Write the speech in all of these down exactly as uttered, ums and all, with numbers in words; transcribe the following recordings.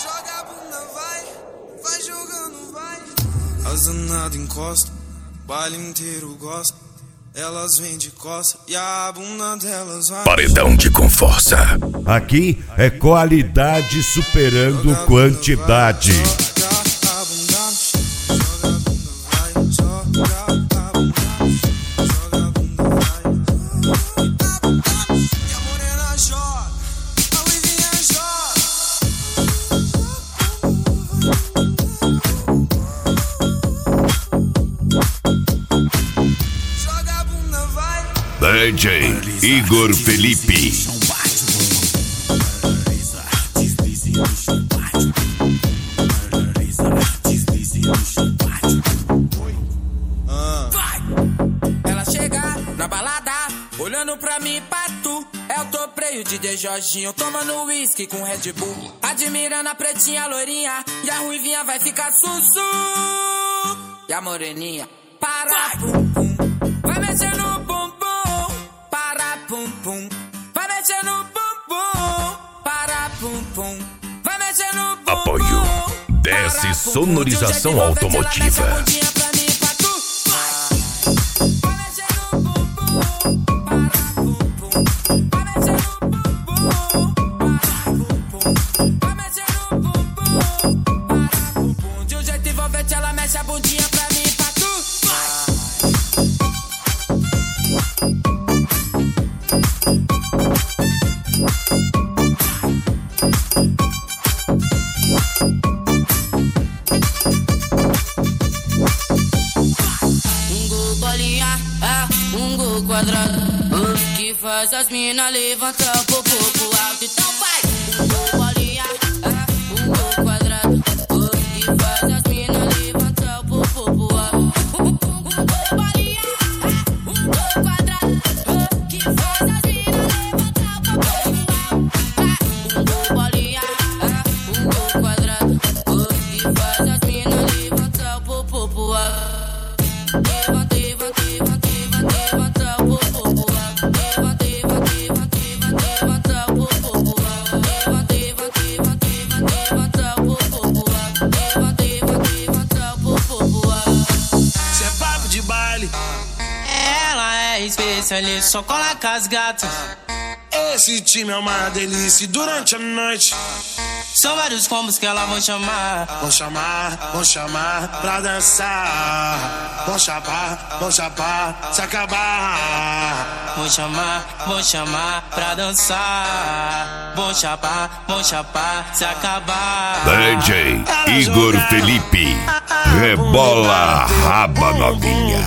Joga a bunda, vai, vai jogando, vai. As danadas encosta, baile inteiro gosta. Elas vêm de costa e a bunda delas vai. Paredão de com força. Aqui é qualidade superando quantidade. D J Igor Felipe. Ela chega na balada, olhando pra mim, pato. É o topreio de D Jorginho, tomando whisky com Red Bull. Admirando a pretinha loirinha, e a ruivinha vai ficar sussu. E a moreninha, para, pum, pum. Vai mexer no bum bum, para, pum, pum. Vai mexer no bum bum, para, pum, pum. Vai mexer no bum bum. Apoio Desce Sonorização Automotiva. Ela mexe a bundinha pra mim, pra tu. Um gol bolinha, é um gol quadrado, uh, que faz as mina levantar o popô pro alto. Então vai. Um gol bolinha, é um gol quadrado, uh, que faz as mina levantar o popô pro alto. Um gol bolinha, é um gol quadrado, uh, que faz as mina levantar o popô pro alto. Um gol bolinha, é um gol quadrado, uh, que faz as mina levantar o popô pro alto. Levanta, levanta, levanta, levanta, levanta o popô pro alto. Levanta, levanta, levanta, levanta, levanta o popô pro alto. Levanta, levanta, levanta, levanta, levanta o popô pro alto. Levanta, levanta, levanta o popô pro alto. Cê é papo de baile. Ela é especialista, só cola com as gatas. Esse time é uma delícia durante a noite. São vários combos que ela vão chamar. Vão chamar, vão chamar pra dançar. Vão chapar, vão chapar, se acabar. Vão chamar, vão chamar pra dançar. Vão chapar, vão chapar, se acabar. D J Igor Felipe. Rebola a raba novinha.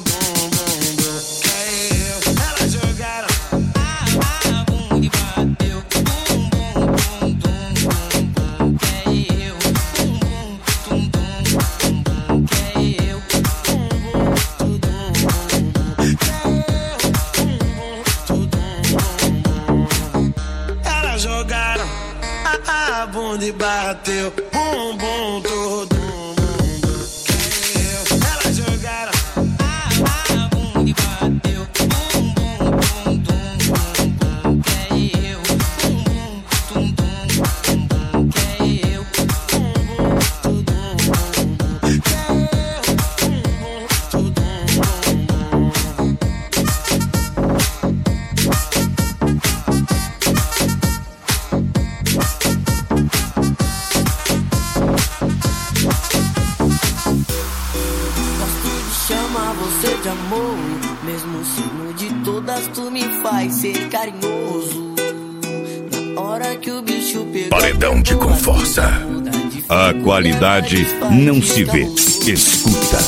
A bunda e bateu, bum bum, todo mundo quer eu. Elas jogaram a bunda e bateu, bum bum, bum bum, quer eu. Bum bum, tum tum, bum quer eu. Bum bum, todo mundo quer eu. Bum bum, todo mundo. Você de amor, mesmo sendo de todas, tu me faz ser carinhoso. Na hora que o bicho pega, Paredão de com força. A qualidade não se vê, escuta.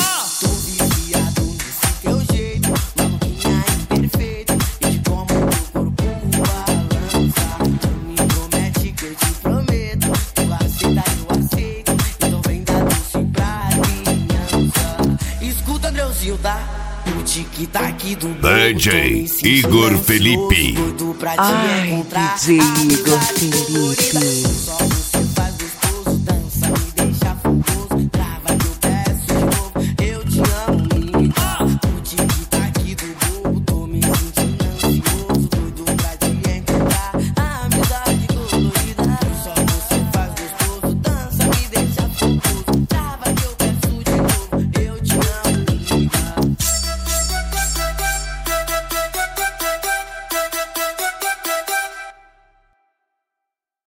O tic-tac do D J Igor Felipe. Ai, D J Igor Felipe.